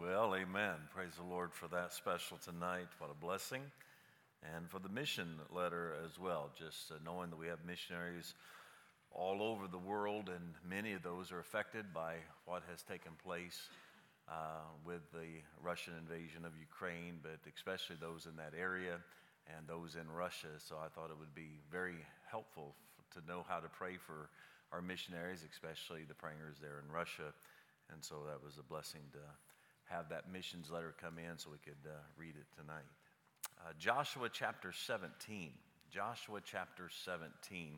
Well, amen. Praise the Lord for that special tonight. What a blessing. And for the mission letter as well, just knowing that we have missionaries all over the world, and many of those are affected by what has taken place with the Russian invasion of Ukraine, but especially those in that area and those in Russia. So I thought it would be very helpful to know how to pray for our missionaries, especially the prayers there in Russia. And so that was a blessing to have that missions letter come in so we could read it tonight. Joshua chapter 17. Joshua chapter 17.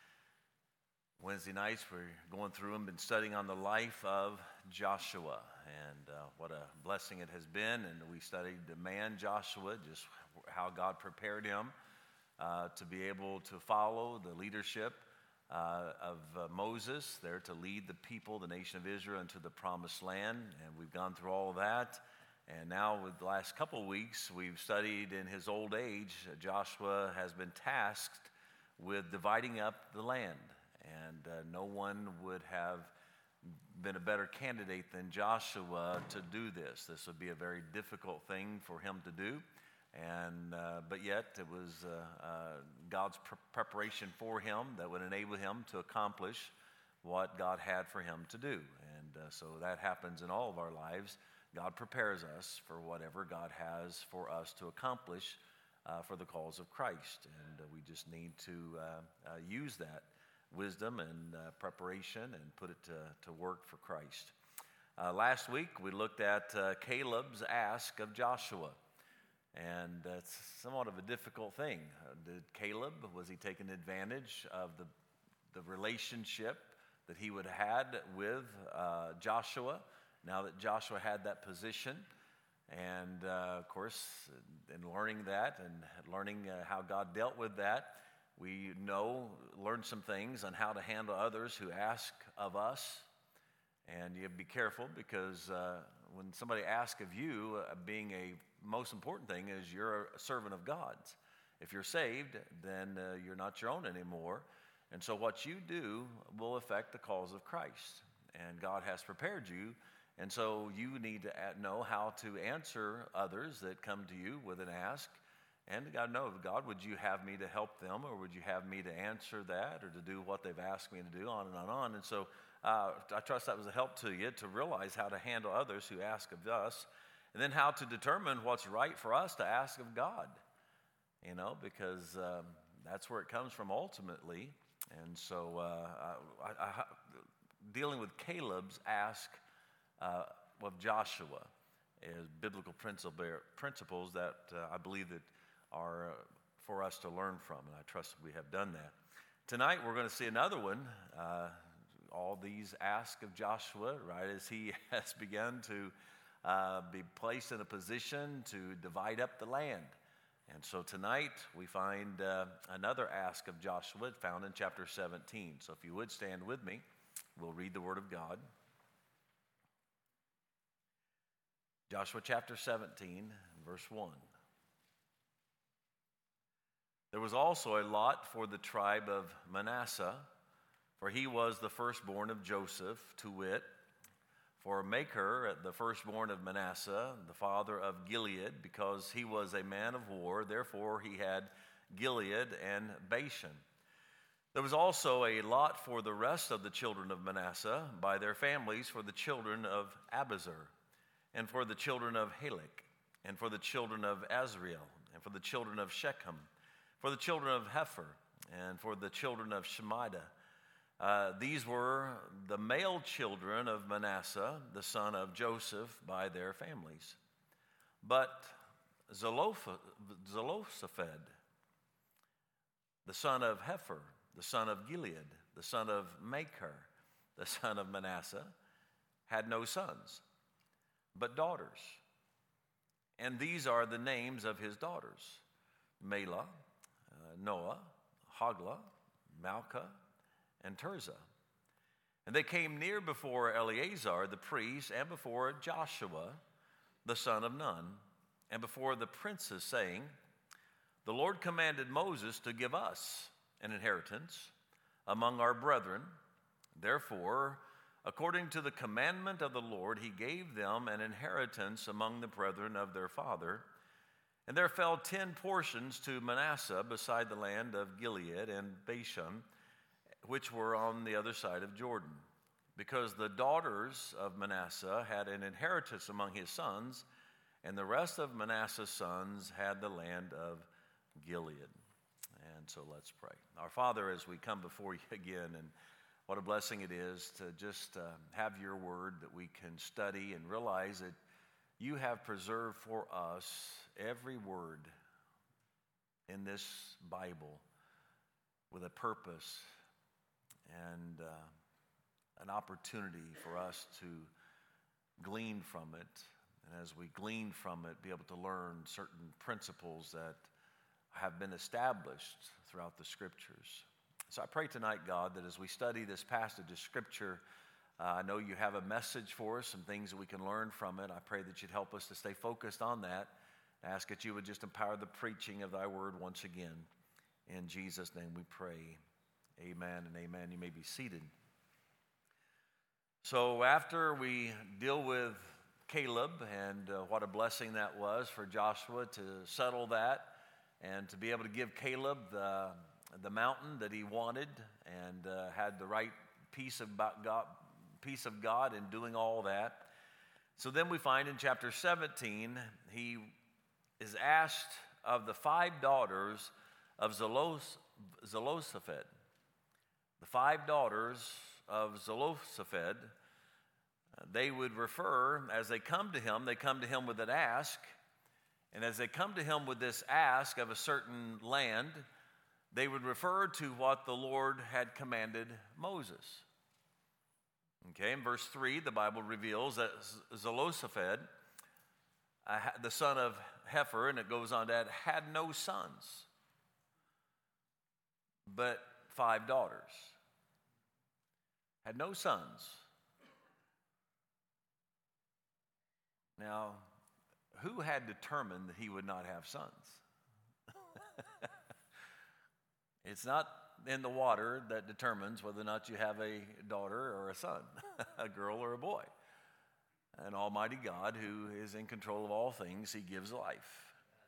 Wednesday nights we're going through and been studying on the life of Joshua, and what a blessing it has been. And we studied the man Joshua, just how God prepared him to be able to follow the leadership of Moses there to lead the people, the nation of Israel, into the promised land. And we've gone through all of that. And now with the last couple of weeks, we've studied in his old age, Joshua has been tasked with dividing up the land. And no one would have been a better candidate than Joshua to do this. This would be a very difficult thing for him to do. And but yet it was God's preparation for him that would enable him to accomplish what God had for him to do. And so that happens in all of our lives. God prepares us for whatever God has for us to accomplish for the cause of Christ. And we just need to use that wisdom and preparation and put it to work for Christ. Last week we looked at Caleb's ask of Joshua. And it's somewhat of a difficult thing. Did Caleb, was he taking advantage of the relationship that he would have had with Joshua, now that Joshua had that position? And of course, in learning that and learning how God dealt with that, we learn some things on how to handle others who ask of us. And you have to be careful, because when somebody asks of you, being a most important thing is you're a servant of God's. If you're saved, then you're not your own anymore. And so what you do will affect the cause of Christ. And God has prepared you. And so you need to know how to answer others that come to you with an ask. And God knows, God, would you have me to help them, or would you have me to answer that, or to do what they've asked me to do, on and on and on. And so I trust that was a help to you to realize how to handle others who ask of us, and then how to determine what's right for us to ask of God, because that's where it comes from ultimately. And so dealing with Caleb's ask of Joshua is biblical principles that I believe that are for us to learn from, and I trust we have done that. Tonight we're going to see another one. All these ask of Joshua, right as he has begun to be placed in a position to divide up the land. And so tonight we find another ask of Joshua found in chapter 17. So if you would stand with me, we'll read the Word of God. Joshua chapter 17, verse 1. There was also a lot for the tribe of Manasseh, for he was the firstborn of Joseph, to wit, for Machir, the firstborn of Manasseh, the father of Gilead, because he was a man of war, therefore he had Gilead and Bashan. There was also a lot for the rest of the children of Manasseh by their families, for the children of Abizar, and for the children of Halek, and for the children of Azriel, and for the children of Shechem, for the children of Hepher, and for the children of Shemida. These were the male children of Manasseh, the son of Joseph, by their families. But Zelophehad, the son of Hepher, the son of Gilead, the son of Machir, the son of Manasseh, had no sons, but daughters. And these are the names of his daughters: Mahlah, Noah, Hoglah, Malchah, and Tirzah. And they came near before Eleazar the priest, and before Joshua the son of Nun, and before the princes, saying, The Lord commanded Moses to give us an inheritance among our brethren. Therefore, according to the commandment of the Lord, he gave them an inheritance among the brethren of their father. And there fell 10 portions to Manasseh beside the land of Gilead and Bashan, which were on the other side of Jordan, because the daughters of Manasseh had an inheritance among his sons, and the rest of Manasseh's sons had the land of Gilead. And so let's pray. Our Father, as we come before you again, and what a blessing it is to just have your word that we can study and realize that you have preserved for us every word in this Bible with a purpose and an opportunity for us to glean from it. And as we glean from it, be able to learn certain principles that have been established throughout the Scriptures. So I pray tonight, God, that as we study this passage of Scripture, I know you have a message for us, some things that we can learn from it. I pray that you'd help us to stay focused on that. I ask that you would just empower the preaching of thy word once again. In Jesus' name we pray. Amen and amen. You may be seated. So after we deal with Caleb and what a blessing that was for Joshua to settle that and to be able to give Caleb the mountain that he wanted and had the right peace of God in doing all that. So then we find in chapter 17, he is asked of the 5 daughters of Zelophehad. The 5 daughters of Zelophehad, they would refer, as they come to him with an ask. And as they come to him with this ask of a certain land, they would refer to what the Lord had commanded Moses. Okay, in verse 3, the Bible reveals that Zelophehad, the son of Hepher, and it goes on to add, had no sons, but 5 daughters. Had no sons. Now, who had determined that he would not have sons? It's not in the water that determines whether or not you have a daughter or a son, a girl or a boy. An almighty God who is in control of all things, he gives life.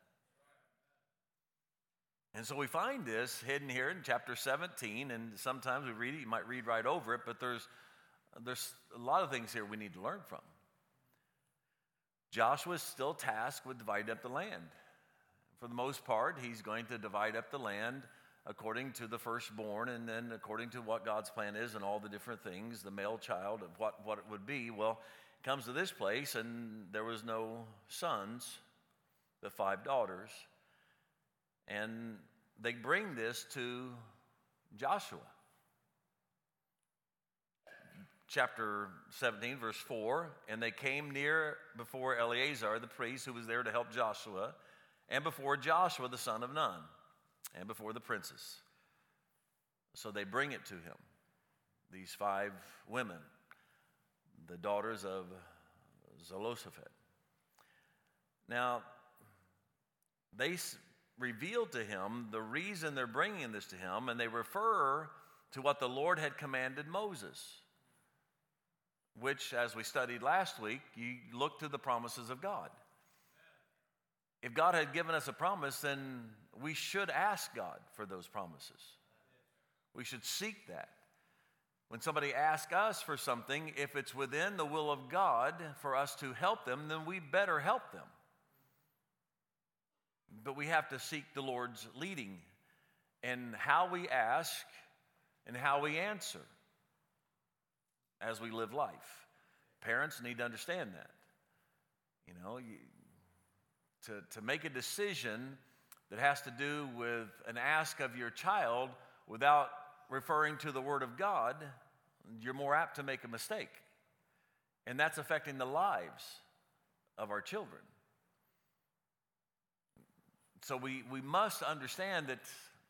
And so we find this hidden here in chapter 17, and sometimes we read it, you might read right over it, but there's a lot of things here we need to learn from. Joshua is still tasked with dividing up the land. For the most part, he's going to divide up the land according to the firstborn, and then according to what God's plan is and all the different things, the male child of what it would be. Well, it comes to this place, and there was no sons, but 5 daughters. And they bring this to Joshua. Chapter 17, verse 4, and they came near before Eleazar, the priest, who was there to help Joshua, and before Joshua, the son of Nun, and before the princes. So they bring it to him, these 5 women, the daughters of Zelophehad. Now, they revealed to him the reason they're bringing this to him, and they refer to what the Lord had commanded Moses, which, as we studied last week, you look to the promises of God. If God had given us a promise, then we should ask God for those promises. We should seek that. When somebody asks us for something, if it's within the will of God for us to help them, then we better help them. But we have to seek the Lord's leading in how we ask and how we answer as we live life. Parents need to understand that. You know, to make a decision that has to do with an ask of your child without referring to the Word of God, you're more apt to make a mistake. And that's affecting the lives of our children. So we must understand that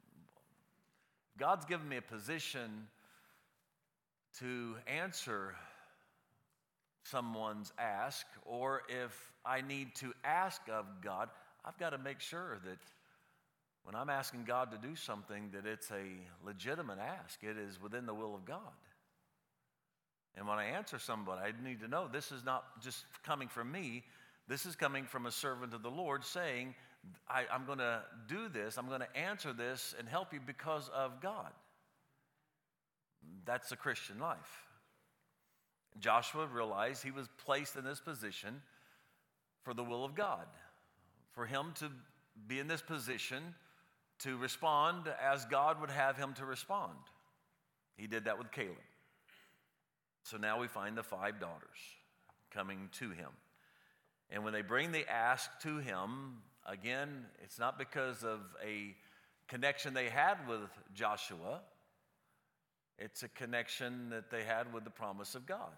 God's given me a position to answer someone's ask, or if I need to ask of God, I've got to make sure that when I'm asking God to do something, that it's a legitimate ask. It is within the will of God. And when I answer somebody, I need to know this is not just coming from me. This is coming from a servant of the Lord saying, I'm going to do this, I'm going to answer this and help you because of God. That's the Christian life. Joshua realized he was placed in this position for the will of God, for him to be in this position to respond as God would have him to respond. He did that with Caleb. So now we find the 5 daughters coming to him. And when they bring the ask to him, again, it's not because of a connection they had with Joshua. It's a connection that they had with the promise of God.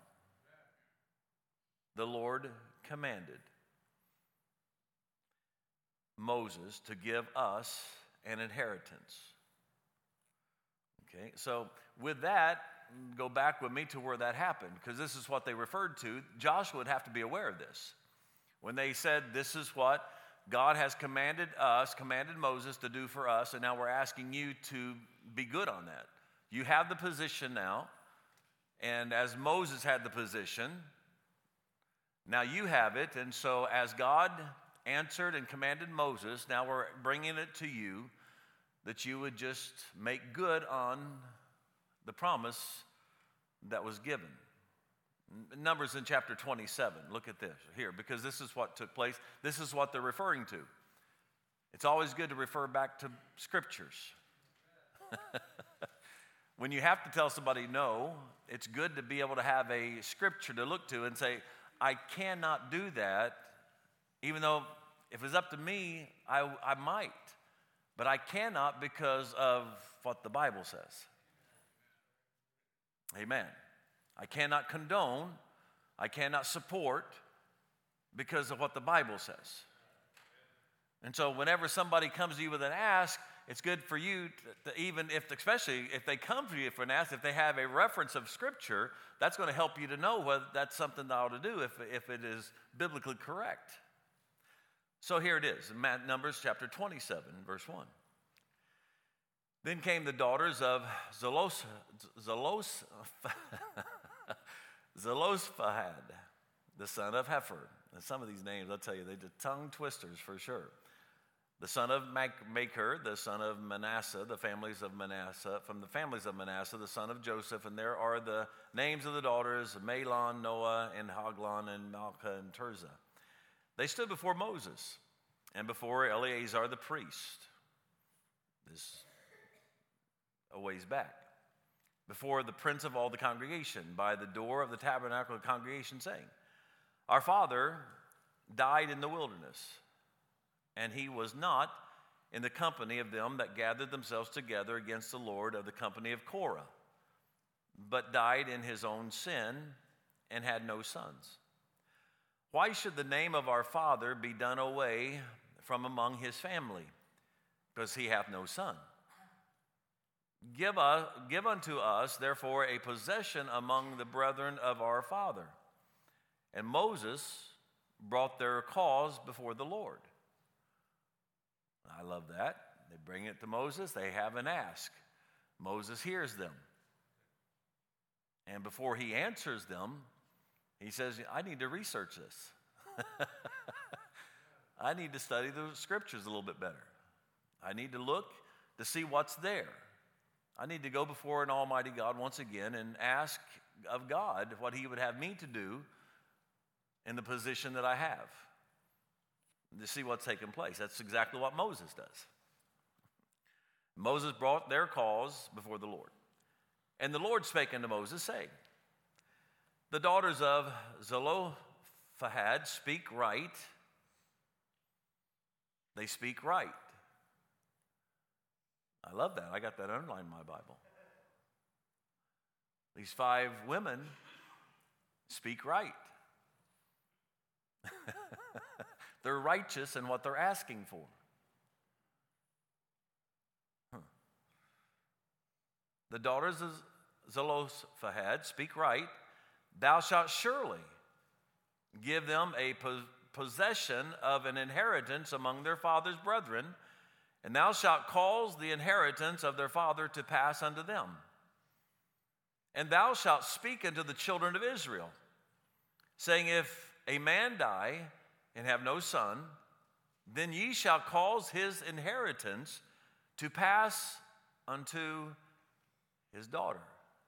The Lord commanded Moses to give us an inheritance. Okay, so with that, go back with me to where that happened, because this is what they referred to. Joshua would have to be aware of this. When they said, this is what God has commanded Moses to do for us, and now we're asking you to be good on that. You have the position now, and as Moses had the position, now you have it, and so as God answered and commanded Moses, now we're bringing it to you that you would just make good on the promise that was given. Numbers in chapter 27. Look at this here, because this is what took place. This is what they're referring to. It's always good to refer back to scriptures. When you have to tell somebody no, it's good to be able to have a scripture to look to and say, I cannot do that, even though if it's up to me, I might. But I cannot because of what the Bible says. Amen. I cannot condone, I cannot support because of what the Bible says. And so whenever somebody comes to you with an ask, it's good for you to even if, especially if they come to you for an ask, if they have a reference of Scripture, that's going to help you to know whether that's something that I ought to do if it is biblically correct. So here it is, in Numbers chapter 27, verse 1. Then came the daughters of Zelophehad, the son of Hepher. And some of these names, I'll tell you, they're tongue twisters for sure. The son of Machir, the son of Manasseh, from the families of Manasseh, the son of Joseph. And there are the names of the daughters, Mahlon, Noah, and Haglon, and Malchah, and Tirzah. They stood before Moses and before Eleazar the priest. This a ways back. Before the prince of all the congregation, by the door of the tabernacle of the congregation, saying, Our father died in the wilderness, and he was not in the company of them that gathered themselves together against the Lord of the company of Korah, but died in his own sin and had no sons. Why should the name of our father be done away from among his family? Because he hath no son. Give unto us, therefore, a possession among the brethren of our father. And Moses brought their cause before the Lord. I love that. They bring it to Moses. They have an ask. Moses hears them. And before he answers them, he says, I need to research this. I need to study the scriptures a little bit better. I need to look to see what's there. I need to go before an almighty God once again and ask of God what he would have me to do in the position that I have, to see what's taking place. That's exactly what Moses does. Moses brought their cause before the Lord. And the Lord spake unto Moses, saying, The daughters of Zelophehad speak right. They speak right. I love that. I got that underlined in my Bible. These 5 women speak right. They're righteous in what they're asking for. The daughters of Zelophehad speak right. Thou shalt surely give them a possession of an inheritance among their father's brethren, and thou shalt cause the inheritance of their father to pass unto them. And thou shalt speak unto the children of Israel, saying, if a man die and have no son, then ye shall cause his inheritance to pass unto his daughter.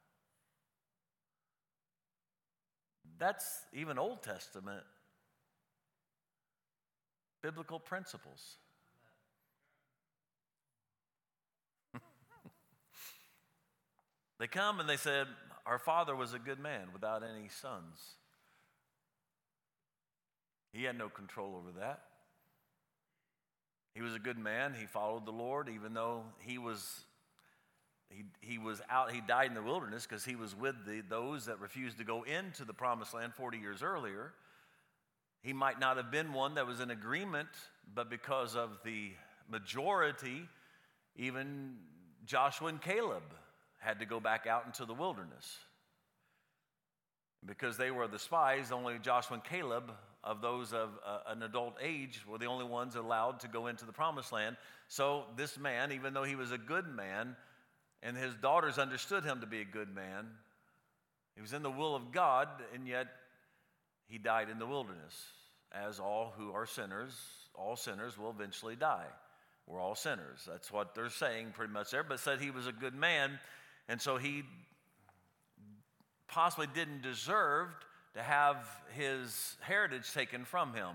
That's even Old Testament biblical principles. They come and they said, our father was a good man without any sons. He had no control over that. He was a good man. He followed the Lord, even though he was out. He died in the wilderness because he was with those that refused to go into the promised land 40 years earlier. He might not have been one that was in agreement, but because of the majority, even Joshua and Caleb had to go back out into the wilderness. Because they were the spies, only Joshua and Caleb, of those of an adult age, were the only ones allowed to go into the promised land. So this man, even though he was a good man, and his daughters understood him to be a good man, he was in the will of God, and yet he died in the wilderness. As all who are sinners, all sinners will eventually die. We're all sinners. That's what they're saying pretty much there, but said he was a good man, and so he possibly didn't deserve to have his heritage taken from him,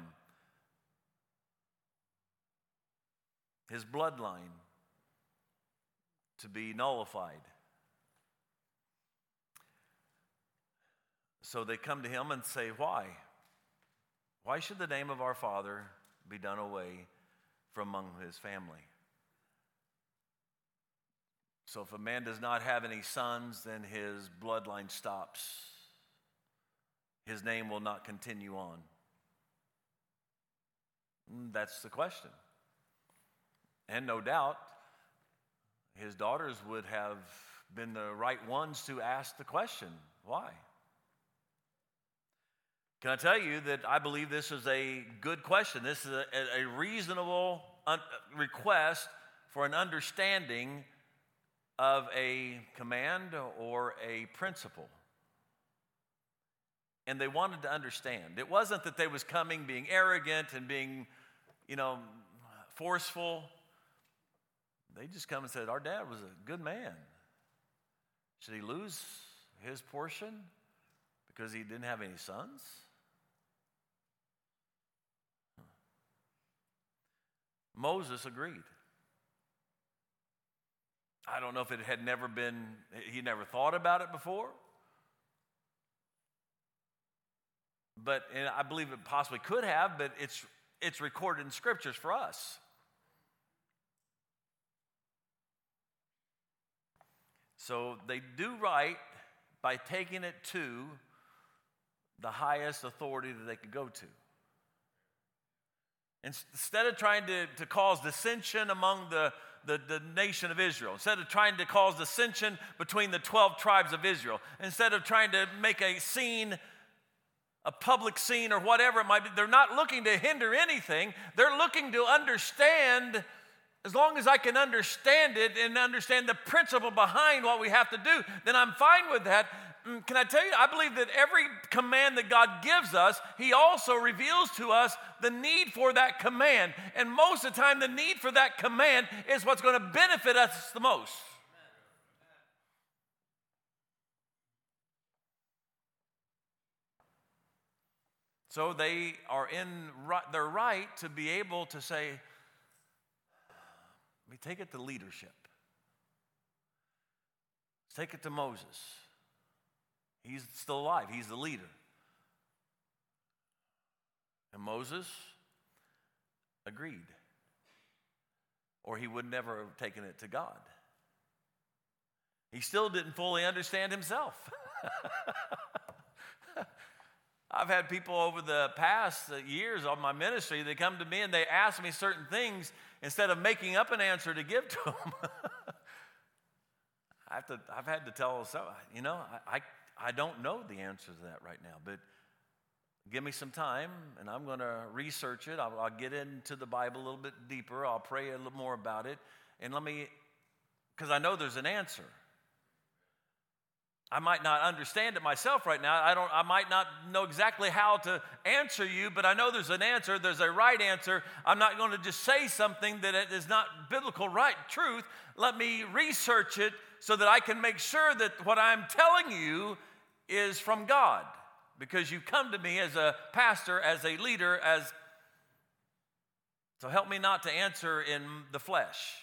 his bloodline to be nullified. So they come to him and say, why? Why should the name of our father be done away from among his family? So if a man does not have any sons, then his bloodline stops. His name will not continue on. That's the question. And no doubt, his daughters would have been the right ones to ask the question, why? Can I tell you that I believe this is a good question? This is a reasonable request for an understanding of a command or a principle. And they wanted to understand. It wasn't that they was coming being arrogant and being, forceful. They just come and said, our dad was a good man. Should he lose his portion because he didn't have any sons? Moses agreed. I don't know if it had never been, he never thought about it before. But and I believe it possibly could have, but it's recorded in scriptures for us. So they do right by taking it to the highest authority that they could go to. Instead of trying to cause dissension among the nation of Israel, instead of trying to cause dissension between the 12 tribes of Israel, instead of trying to make a scene, a public scene or whatever it might be, they're not looking to hinder anything. They're looking to understand, as long as I can understand it and understand the principle behind what we have to do, then I'm fine with that. Can I tell you, I believe that every command that God gives us, He also reveals to us the need for that command. And most of the time, the need for that command is what's going to benefit us the most. So they are in their right to be able to say, we take it to leadership. Let's take it to Moses. He's still alive. He's the leader. And Moses agreed. Or he would never have taken it to God. He still didn't fully understand himself. I've had people over the past years of my ministry, they come to me and they ask me certain things instead of making up an answer to give to them. I've had to tell them, I don't know the answer to that right now, but give me some time and I'm going to research it. I'll get into the Bible a little bit deeper. I'll pray a little more about it. And because I know there's an answer. I might not understand it myself right now. I might not know exactly how to answer you, but I know there's an answer. There's a right answer. I'm not going to just say something that is not biblical right truth. Let me research it so that I can make sure that what I'm telling you is from God. Because you come to me as a pastor, as a leader, so help me not to answer in the flesh.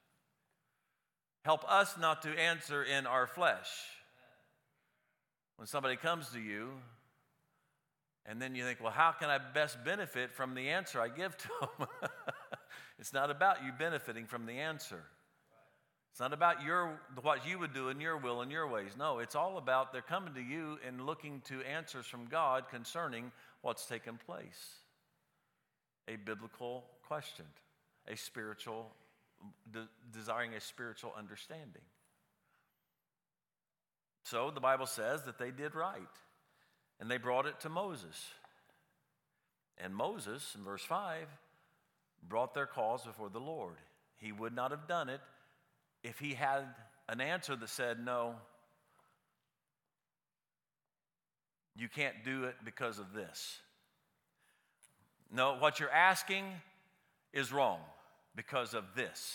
Help us not to answer in our flesh. When somebody comes to you, and then you think, well, how can I best benefit from the answer I give to them? It's not about you benefiting from the answer. It's not about what you would do in your will and your ways. No, it's all about they're coming to you and looking to answers from God concerning what's taken place. A biblical question, a spiritual, desiring a spiritual understanding. So the Bible says that they did right, and they brought it to Moses. And Moses, in verse 5, brought their cause before the Lord. He would not have done it if he had an answer that said, no, you can't do it because of this. No, what you're asking is wrong because of this.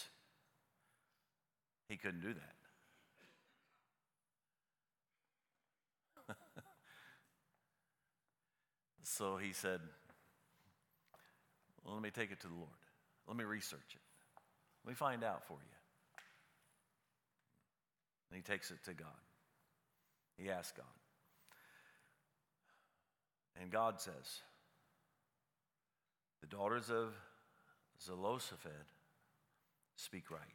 He couldn't do that. So he said, well, let me take it to the Lord. Let me research it. Let me find out for you. And he takes it to God. He asks God. And God says, the daughters of Zelophehad speak right.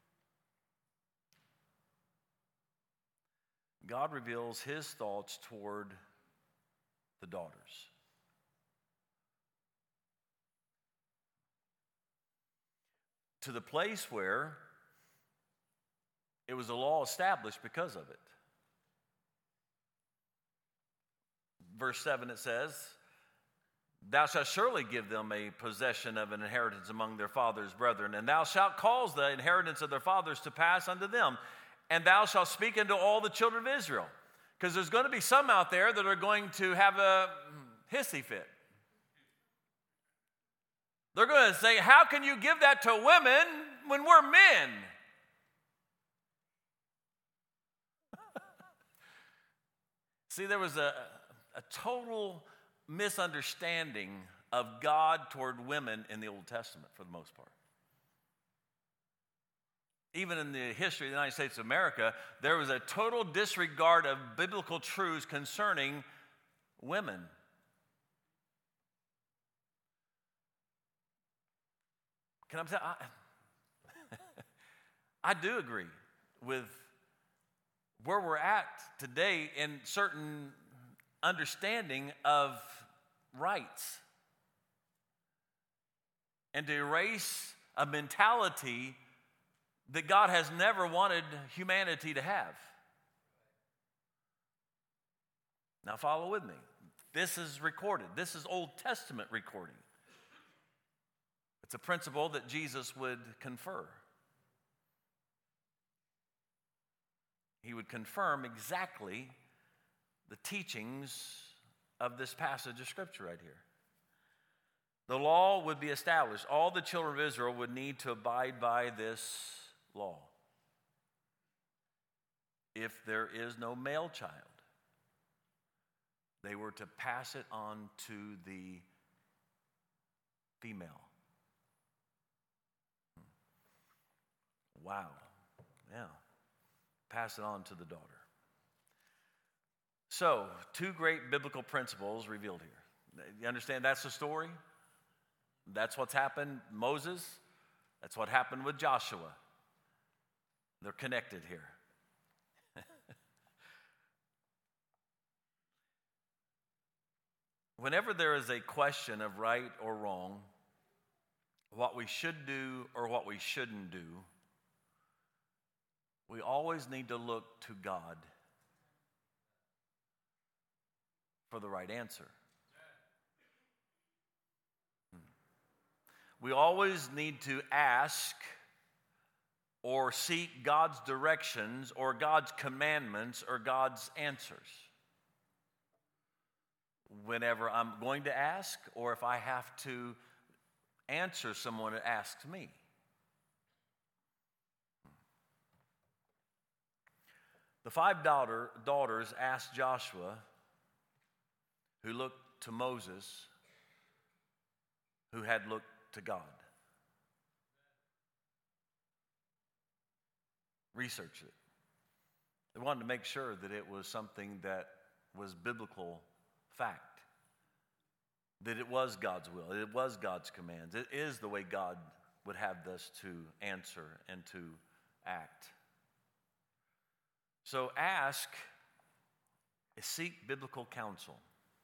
God reveals his thoughts toward the daughters. To the place where it was a law established because of it. Verse 7 it says, thou shalt surely give them a possession of an inheritance among their father's brethren, and thou shalt cause the inheritance of their fathers to pass unto them, and thou shalt speak unto all the children of Israel. Because there's going to be some out there that are going to have a hissy fit. They're going to say, how can you give that to women when we're men? See, there was a total misunderstanding of God toward women in the Old Testament for the most part. Even in the history of the United States of America, there was a total disregard of biblical truths concerning women. Can I tell you, I do agree with where we're at today in certain understanding of rights. And to erase a mentality that God has never wanted humanity to have. Now follow with me. This is recorded. This is Old Testament recording. It's a principle that Jesus would confer. He would confirm exactly the teachings of this passage of Scripture right here. The law would be established. All the children of Israel would need to abide by this law. If there is no male child, they were to pass it on to the female. Wow. Yeah. Pass it on to the daughter. So, two great biblical principles revealed here. You understand that's the story? That's what's happened. Moses, that's what happened with Joshua. They're connected here. Whenever there is a question of right or wrong, what we should do or what we shouldn't do, we always need to look to God for the right answer. We always need to ask or seek God's directions or God's commandments or God's answers. Whenever I'm going to ask, or if I have to answer someone that asks me. The five daughters asked Joshua, who looked to Moses, who had looked to God. Research it. They wanted to make sure that it was something that was biblical fact, that it was God's will, it was God's commands, it is the way God would have us to answer and to act. So ask is seek biblical counsel.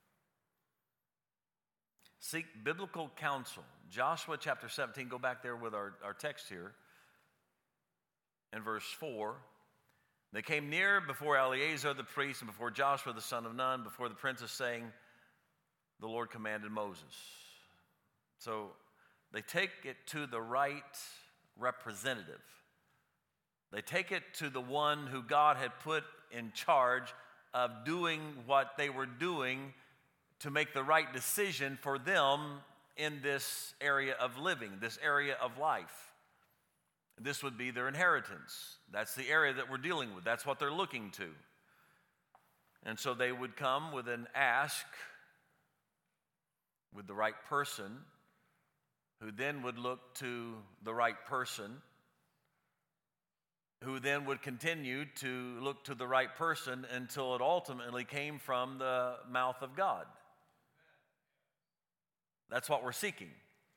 Seek biblical counsel. Joshua chapter 17, go back there with our text here. In verse 4, they came near before Eleazar the priest and before Joshua the son of Nun, before the princes, saying, the Lord commanded Moses. So they take it to the right representative. They take it to the one who God had put in charge of doing what they were doing to make the right decision for them in this area of living, this area of life. This would be their inheritance. That's the area that we're dealing with. That's what they're looking to. And so they would come with an ask with the right person, who then would look to the right person, who then would continue to look to the right person until it ultimately came from the mouth of God. That's what we're seeking.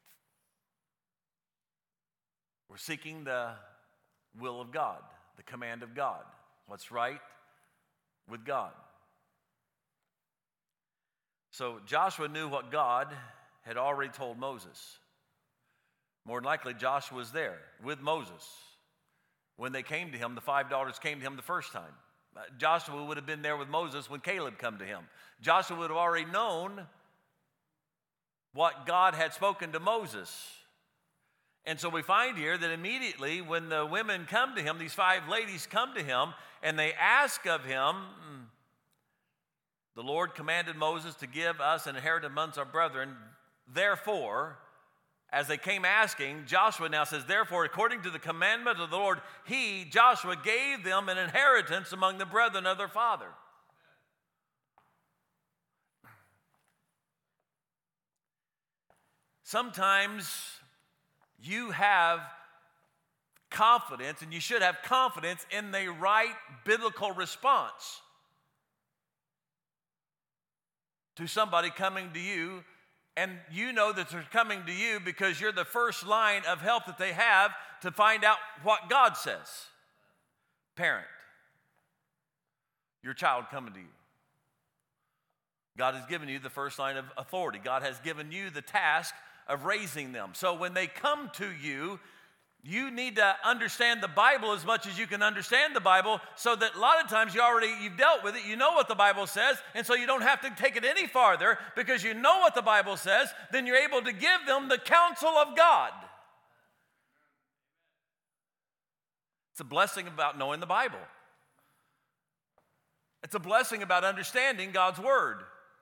We're seeking the will of God, the command of God, what's right with God. So Joshua knew what God had already told Moses. More than likely, Joshua was there with Moses. When they came to him, the five daughters came to him the first time. Joshua would have been there with Moses when Caleb came to him. Joshua would have already known what God had spoken to Moses. And so we find here that immediately when the women come to him, these five ladies come to him, and they ask of him, the Lord commanded Moses to give us an inheritance amongst our brethren. Therefore, as they came asking, Joshua now says, therefore, according to the commandment of the Lord, he, Joshua, gave them an inheritance among the brethren of their father. Sometimes you have confidence, and you should have confidence in the right biblical response to somebody coming to you, and you know that they're coming to you because you're the first line of help that they have to find out what God says. Parent, your child coming to you. God has given you the first line of authority. God has given you the task of raising them. So when they come to you, you need to understand the Bible as much as you can understand the Bible, so that a lot of times you've dealt with it, you know what the Bible says, and so you don't have to take it any farther because you know what the Bible says. Then you're able to give them the counsel of God. It's a blessing about knowing the Bible. It's a blessing about understanding God's Word.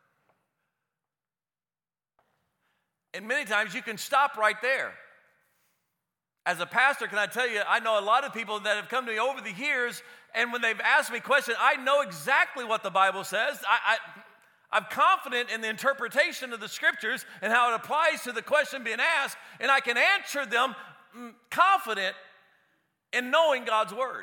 And many times you can stop right there. As a pastor, can I tell you, I know a lot of people that have come to me over the years, and when they've asked me questions, I know exactly what the Bible says. I'm confident in the interpretation of the Scriptures and how it applies to the question being asked, and I can answer them confident in knowing God's Word.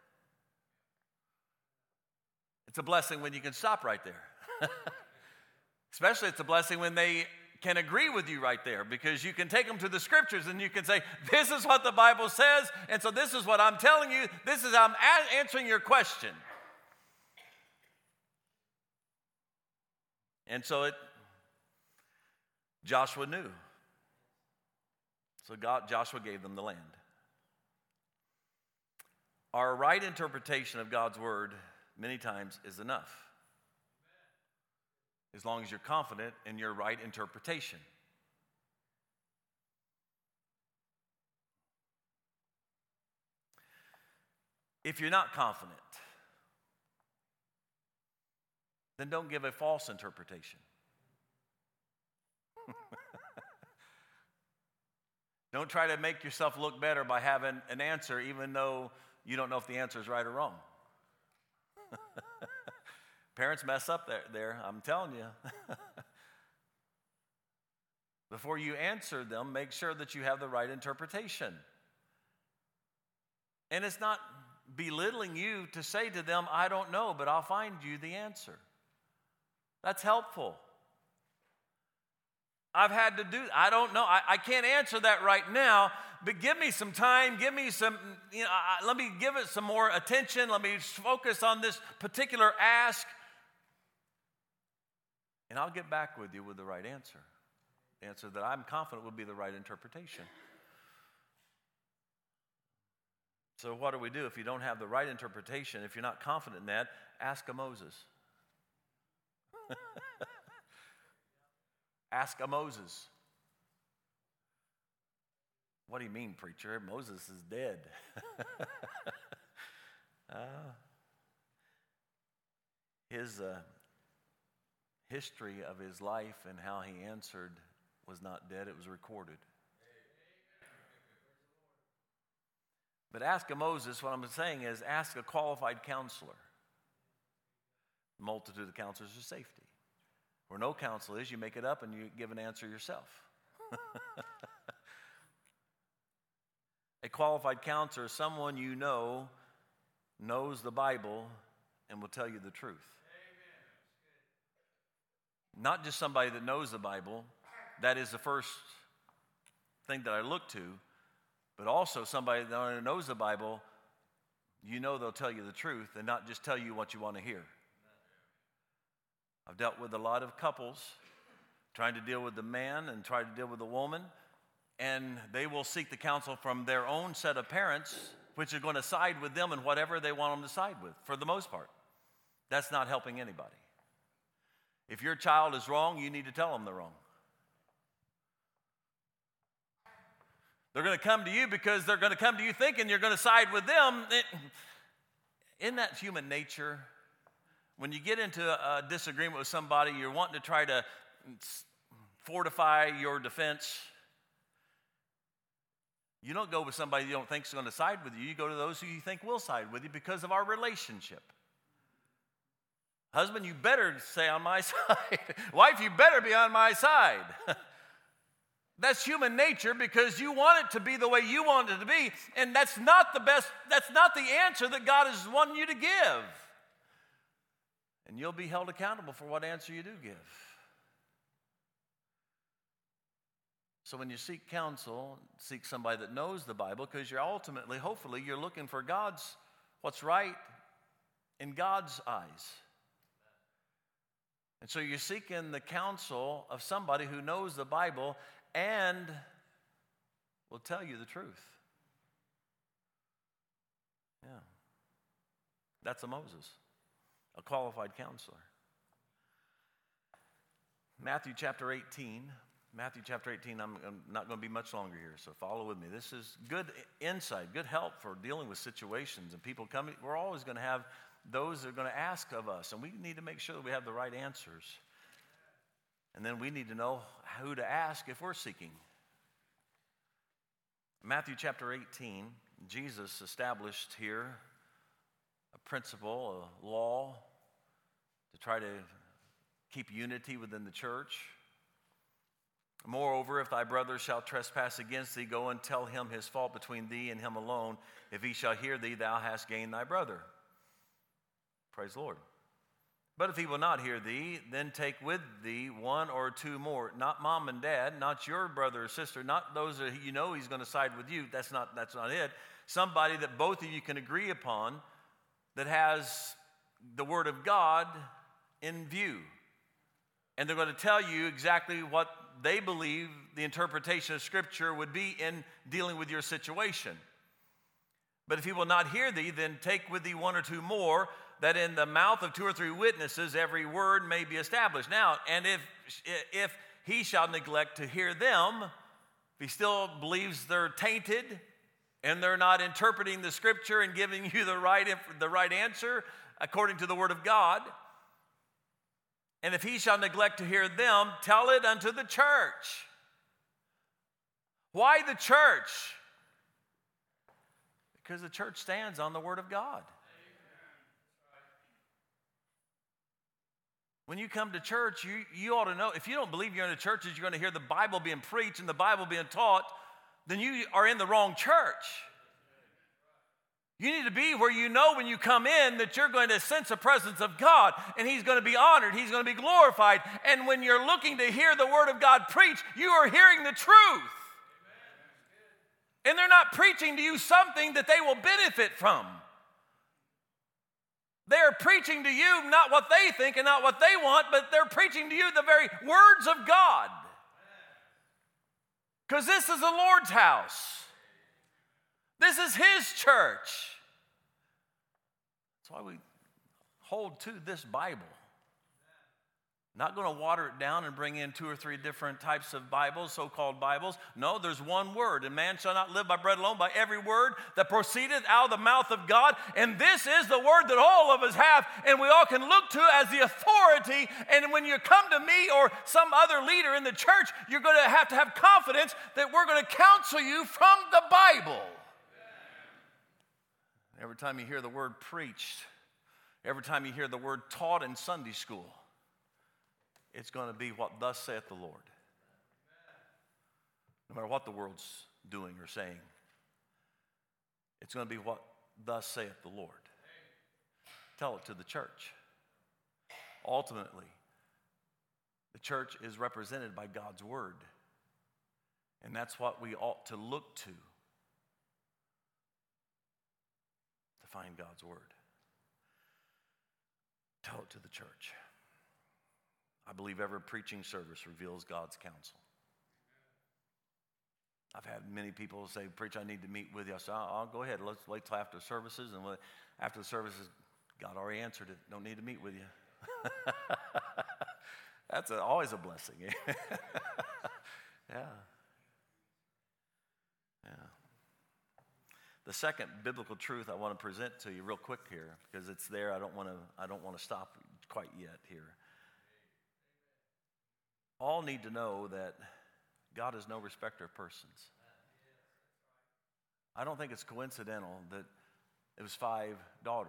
It's a blessing when you can stop right there. Especially it's a blessing when they can agree with you right there, because you can take them to the Scriptures and you can say, this is what the Bible says, and so this is what I'm telling you, this is how I'm answering your question. And so Joshua knew. So Joshua gave them the land. Our right interpretation of God's Word many times is enough, as long as you're confident in your right interpretation. If you're not confident, then don't give a false interpretation. Don't try to make yourself look better by having an answer even though you don't know if the answer is right or wrong. Parents mess up there, I'm telling you. Before you answer them, make sure that you have the right interpretation. And it's not belittling you to say to them, I don't know, but I'll find you the answer. That's helpful. I've had to do, I don't know, I can't answer that right now, but give me some time, give me some, let me give it some more attention, let me focus on this particular ask, and I'll get back with you with the right answer. The answer that I'm confident would be the right interpretation. So what do we do if you don't have the right interpretation? If you're not confident in that, ask a Moses. Ask a Moses. What do you mean, preacher? Moses is dead. His history of his life and how he answered was not dead, it was recorded. But ask a Moses, what I'm saying is ask a qualified counselor. The multitude of counselors is safety. Where no counsel is, you make it up and you give an answer yourself. A qualified counselor is someone you know knows the Bible and will tell you the truth. Not just somebody that knows the Bible. That is the first thing that I look to. But also somebody that knows the Bible, you know they'll tell you the truth and not just tell you what you want to hear. I've dealt with a lot of couples trying to deal with the man and try to deal with the woman, and they will seek the counsel from their own set of parents, which are going to side with them in whatever they want them to side with, for the most part. That's not helping anybody. If your child is wrong, you need to tell them they're wrong. They're going to come to you because they're going to come to you thinking you're going to side with them. Isn't that human nature? When you get into a disagreement with somebody, you're wanting to try to fortify your defense. You don't go with somebody you don't think is going to side with you. You go to those who you think will side with you because of our relationship. Husband, you better stay on my side. Wife, you better be on my side. That's human nature because you want it to be the way you want it to be, and that's not the best, that's not the answer that God is wanting you to give. And you'll be held accountable for what answer you do give. So when you seek counsel, seek somebody that knows the Bible, because you're ultimately, hopefully, you're looking for what's right in God's eyes. And so you're seeking the counsel of somebody who knows the Bible and will tell you the truth. Yeah. That's a Moses. A qualified counselor. Matthew chapter 18, I'm not going to be much longer here, so follow with me. This is good insight, good help for dealing with situations and people coming. We're always going to have those that are going to ask of us, and we need to make sure that we have the right answers. And then we need to know who to ask if we're seeking. Matthew chapter 18, Jesus established here a principle, a law, to try to keep unity within the church. Moreover, if thy brother shall trespass against thee, go and tell him his fault between thee and him alone. If he shall hear thee, thou hast gained thy brother. Praise the Lord. But if he will not hear thee, then take with thee one or two more. Not mom and dad, not your brother or sister, not those that you know he's going to side with you. That's not it. Somebody that both of you can agree upon that has the Word of God in view. And they're going to tell you exactly what they believe the interpretation of Scripture would be in dealing with your situation. But if he will not hear thee, then take with thee one or two more, that in the mouth of two or three witnesses every word may be established. Now, and if he shall neglect to hear them, if he still believes they're tainted and they're not interpreting the Scripture and giving you the right answer according to the Word of God. And if he shall neglect to hear them, tell it unto the church. Why the church? Because the church stands on the Word of God. When you come to church, you ought to know, if you don't believe you're in a church that you're going to hear the Bible being preached and the Bible being taught, then you are in the wrong church. You need to be where you know when you come in that you're going to sense the presence of God, and He's going to be honored, He's going to be glorified. And when you're looking to hear the Word of God preached, you are hearing the truth. And they're not preaching to you something that they will benefit from. They're preaching to you not what they think and not what they want, but they're preaching to you the very words of God. Because this is the Lord's house. This is His church. That's why we hold to this Bible. Not going to water it down and bring in 2 or 3 different types of Bibles, so-called Bibles. No, there's one word. And man shall not live by bread alone, by every word that proceedeth out of the mouth of God. And this is the word that all of us have, and we all can look to as the authority. And when you come to me or some other leader in the church, you're going to have confidence that we're going to counsel you from the Bible. Every time you hear the word preached, every time you hear the word taught in Sunday school, it's going to be what thus saith the Lord. No matter what the world's doing or saying, it's going to be what thus saith the Lord. Tell it to the church. Ultimately, the church is represented by God's word. And that's what we ought to look to find God's word. Tell it to the church. I believe every preaching service reveals God's counsel. I've had many people say, "Preacher, I need to meet with you." I said, I'll go ahead. Let's wait till after services. And after the services, God already answered it. Don't need to meet with you. That's always a blessing. Yeah. The second biblical truth I want to present to you real quick here, because it's there. I don't want to stop quite yet here. All need to know that God is no respecter of persons. I don't think it's coincidental that it was 5 daughters.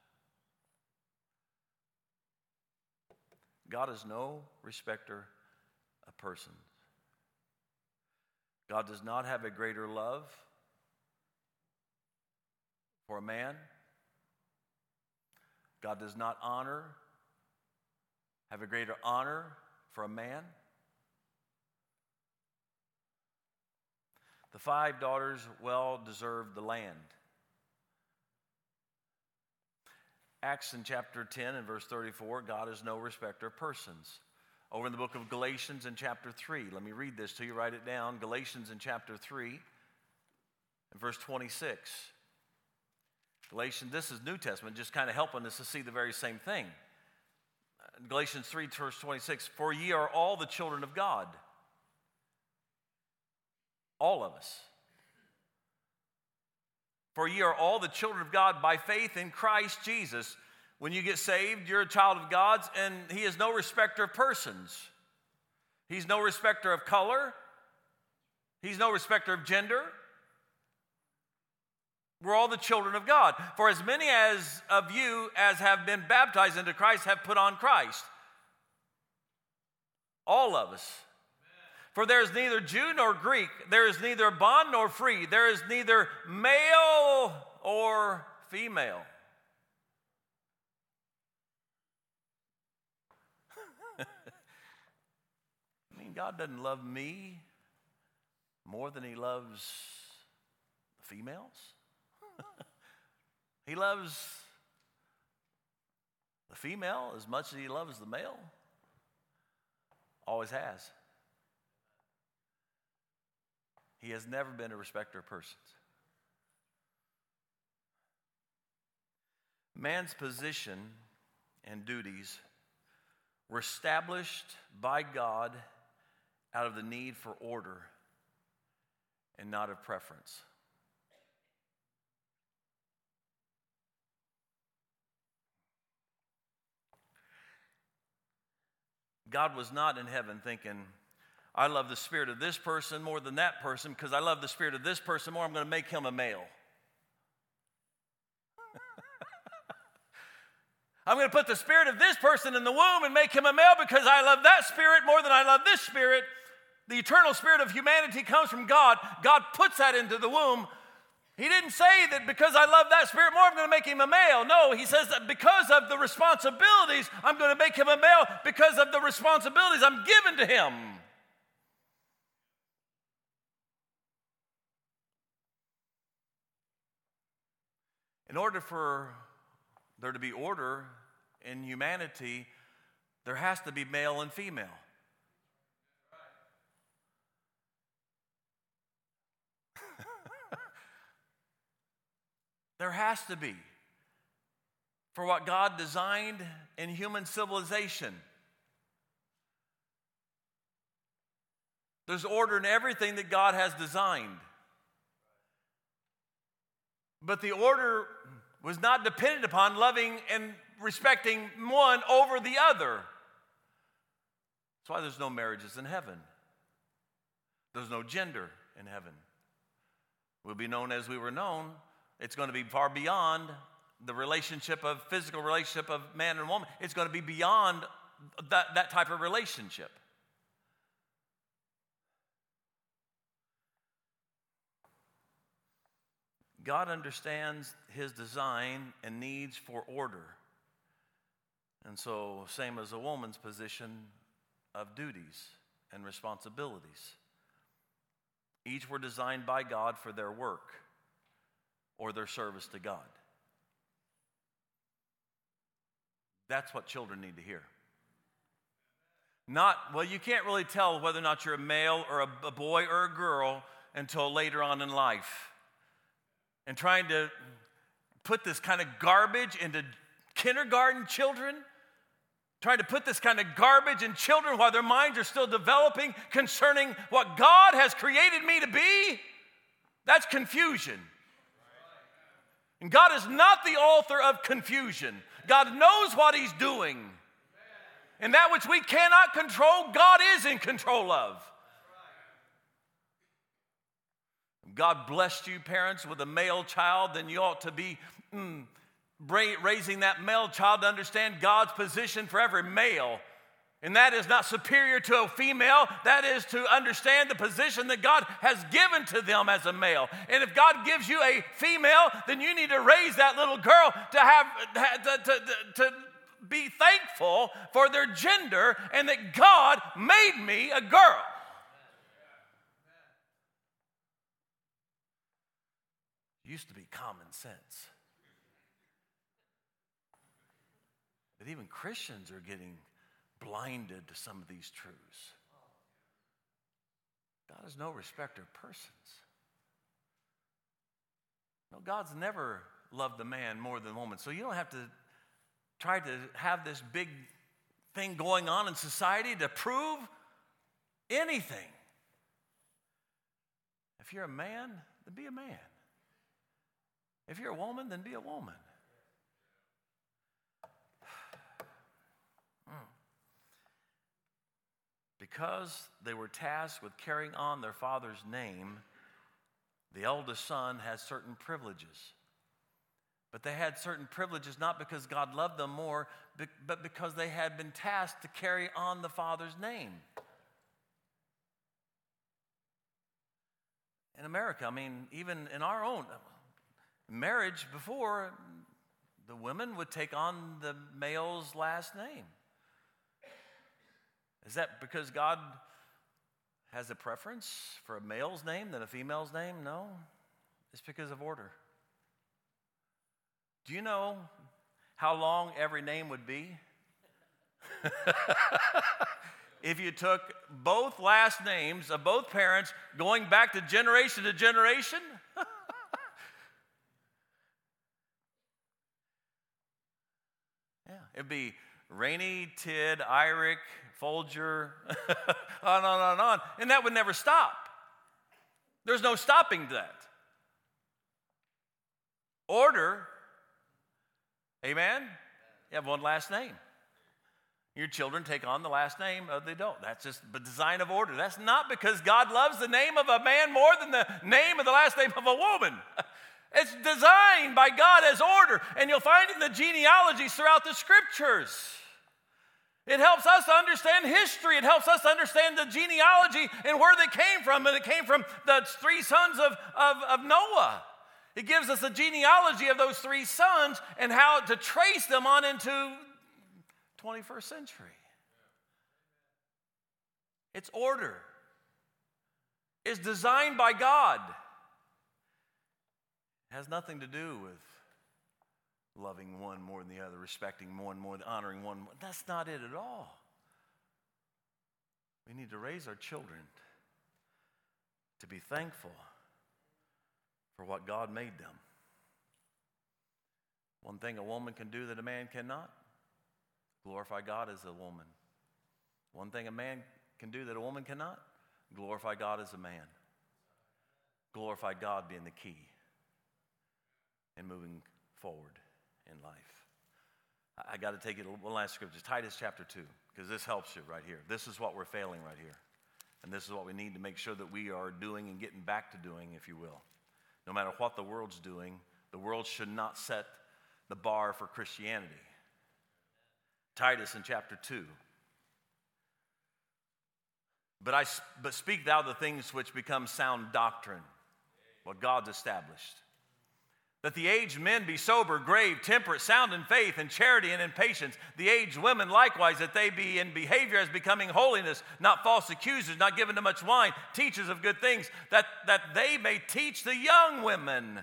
God is no respecter of persons. God does not have a greater love for a man. God does not have a greater honor for a man. The 5 daughters well deserved the land. Acts in chapter 10 and verse 34, God is no respecter of persons. Over in the book of Galatians in chapter 3, let me read this to you, write it down. Galatians in chapter 3 and verse 26. Galatians, this is New Testament, just kind of helping us to see the very same thing. Galatians 3, verse 26, for ye are all the children of God. All of us. For ye are all the children of God by faith in Christ Jesus. When you get saved, you're a child of God's, and He is no respecter of persons. He's no respecter of color. He's no respecter of gender. We're all the children of God. For as many as of you as have been baptized into Christ have put on Christ. All of us. For there is neither Jew nor Greek, there is neither bond nor free, there is neither male or female. I mean, God doesn't love me more than He loves the females. He loves the female as much as He loves the male. Always has. He has never been a respecter of persons. Man's position and duties were established by God out of the need for order and not of preference. God was not in heaven thinking, I love the spirit of this person more than that person because I love the spirit of this person more. I'm going to make him a male. I'm going to put the spirit of this person in the womb and make him a male because I love that spirit more than I love this spirit. The eternal spirit of humanity comes from God. God puts that into the womb. He didn't say that because I love that spirit more, I'm going to make him a male. No, he says that because of the responsibilities, I'm going to make him a male because of the responsibilities I'm given to him. In order for there to be order in humanity, there has to be male and female. There has to be. For what God designed in human civilization. There's order in everything that God has designed. But the order was not dependent upon loving and respecting one over the other. That's why there's no marriages in heaven. There's no gender in heaven. We'll be known as we were known. It's going to be far beyond the physical relationship of man and woman. It's going to be beyond that type of relationship. God understands his design and needs for order. And so, same as a woman's position of duties and responsibilities. Each were designed by God for their work or their service to God. That's what children need to hear. You can't really tell whether or not you're a male or a boy or a girl until later on in life. And trying to put this kind of garbage into kindergarten children, trying to put this kind of garbage in children while their minds are still developing concerning what God has created me to be, that's confusion. And God is not the author of confusion. God knows what he's doing. And that which we cannot control, God is in control of. God blessed you, parents, with a male child, then you ought to be raising that male child to understand God's position for every male. And that is not superior to a female. That is to understand the position that God has given to them as a male. And if God gives you a female, then you need to raise that little girl to be thankful for their gender and that God made me a girl. It used to be common sense. But even Christians are getting blinded to some of these truths. God is no respecter of persons. No, God's never loved a man more than a woman. So you don't have to try to have this big thing going on in society to prove anything. If you're a man, then be a man. If you're a woman, then be a woman. Because they were tasked with carrying on their father's name, the eldest son has certain privileges. But they had certain privileges not because God loved them more, but because they had been tasked to carry on the father's name. In America, even in our own marriage before, the women would take on the male's last name. Is that because God has a preference for a male's name than a female's name? No. It's because of order. Do you know how long every name would be? If you took both last names of both parents going back to generation, yeah, it'd be Rainey, Tid, Irick, Folger, on. And that would never stop. There's no stopping that. Order. Amen? You have one last name. Your children take on the last name of the adult. That's just the design of order. That's not because God loves the name of a man more than the name of the last name of a woman. It's designed by God as order, and you'll find in the genealogies throughout the Scriptures. It helps us understand history. It helps us understand the genealogy and where they came from. And it came from the three sons of Noah. It gives us a genealogy of those three sons and how to trace them on into 21st century. It's order. It's designed by God. It has nothing to do with loving one more than the other, respecting one more, honoring one more. That's not it at all. We need to raise our children to be thankful for what God made them. One thing a woman can do that a man cannot, glorify God as a woman. One thing a man can do that a woman cannot, glorify God as a man. Glorify God being the key in moving forward in life. I got to take it one last scripture, Titus chapter 2, because this helps you right here. This is what we're failing right here. And this is what we need to make sure that we are doing and getting back to doing, if you will. No matter what the world's doing, the world should not set the bar for Christianity. Titus in chapter 2. But speak thou the things which become sound doctrine, what God's established. That the aged men be sober, grave, temperate, sound in faith and charity and in patience. The aged women likewise, that they be in behavior as becoming holiness, not false accusers, not given to much wine, teachers of good things, that they may teach the young women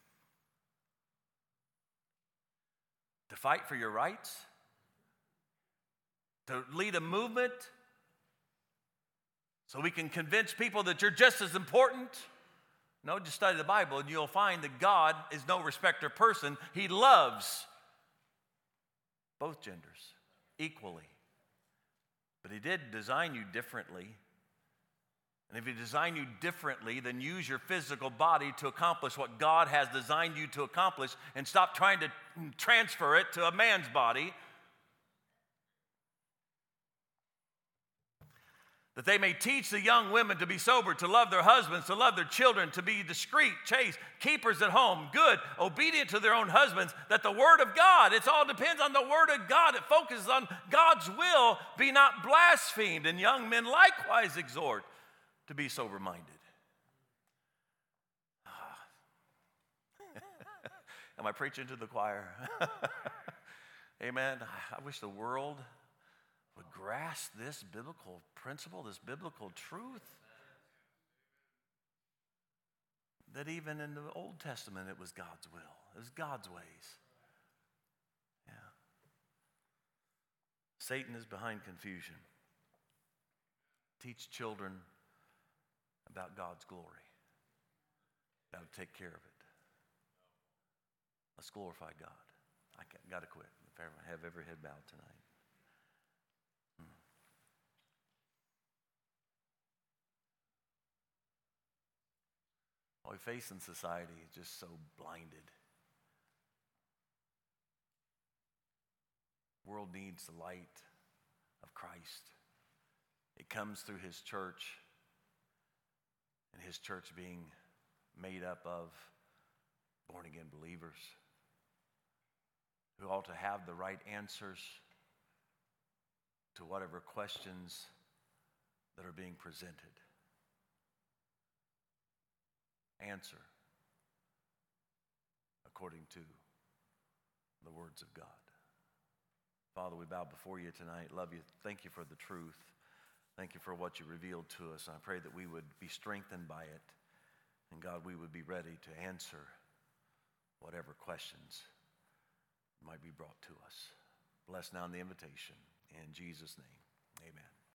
to fight for your rights, to lead a movement, so we can convince people that you're just as important. No, just study the Bible and you'll find that God is no respecter of person. He loves both genders equally. But He did design you differently. And if He designed you differently, then use your physical body to accomplish what God has designed you to accomplish and stop trying to transfer it to a man's body. That they may teach the young women to be sober, to love their husbands, to love their children, to be discreet, chaste, keepers at home, good, obedient to their own husbands, that the word of God, it all depends on the word of God. It focuses on God's will, be not blasphemed. And young men likewise exhort to be sober-minded. Am I preaching to the choir? Amen. I wish the world would grasp this biblical principle, this biblical truth. That even in the Old Testament, it was God's will. It was God's ways. Yeah. Satan is behind confusion. Teach children about God's glory. Got to take care of it. Let's glorify God. I got to quit. Have every head bowed tonight. What we face in society is just so blinded. The world needs the light of Christ. It comes through His church, and His church being made up of born-again believers who ought to have the right answers to whatever questions that are being presented. Answer according to the words of God. Father, we bow before you tonight. Love you. Thank you for the truth. Thank you for what you revealed to us. I pray that we would be strengthened by it. And God, we would be ready to answer whatever questions might be brought to us. Bless now in the invitation. In Jesus' name, amen.